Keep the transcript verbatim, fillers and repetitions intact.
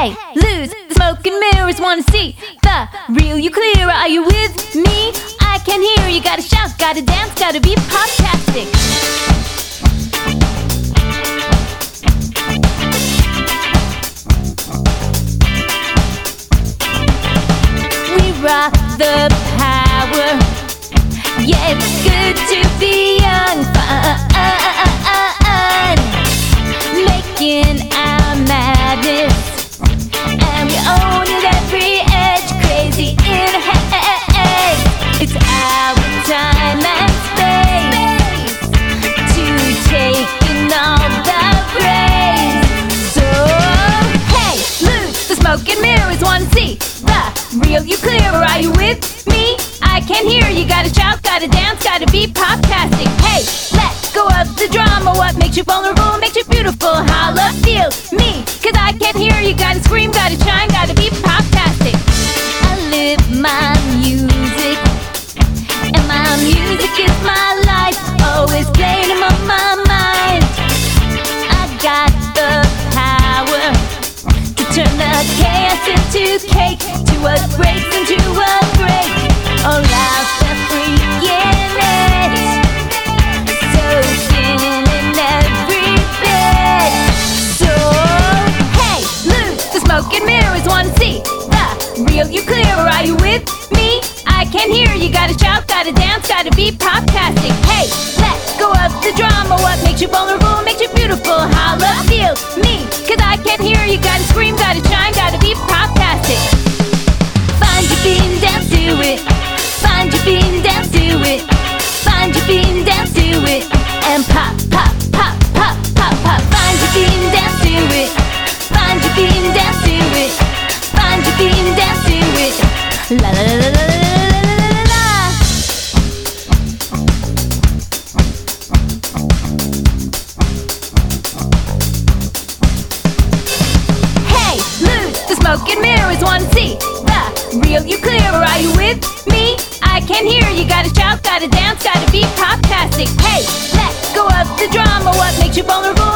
Hey, lose the smoke and mirrors, wanna see the real you clear. Are you with me? I can hear you. Gotta shout, gotta dance, gotta be poptastic. We rock the power. Yeah, it's good to be young, fun, making our madness. And we own it every edge, crazy in haze. It's our time and space to take in all the praise. So, hey, lose the smoke and mirrors, wanna see the real you clear. Are you with me? I can hear you. Gotta shout, gotta dance, gotta be poptastic. Hey, let go of the drama. What makes you vulnerable makes you beautiful. Holla, feel me, cause I can't hear you. Gotta scream, gotta shine, gotta be poptastic. I live my music, and my music is my life. Always playing in my mind. I got the power to turn the chaos into cake, to what breaks into a break. All out the freakiness, soaking in every bit. So, hey, lose the smoke and mirrors, wanna see the real you clear. Are you with me? I can hear you. Gotta shout, gotta dance, gotta be poptastic. Hey, let go of the drama. What makes you vulnerable makes you beautiful. Holla, feel me, cause I can't hear you. Gotta scream, gotta shine, gotta be poptastic. Find your beat and dance to it. Find your beat and dance to it. Find your beat and dance to it. And pop, pop, pop, pop, pop, pop. Find your beat and dance to it. Find your beat and dance to it. Find your beat and dance to it. La la la la la la la la. Hey, lose the smoke and mirrors, wanna see the real you clear. Are you with me? I can hear you. Gotta shout, gotta dance, gotta be poptastic. Hey, let go of the drama. What makes you vulnerable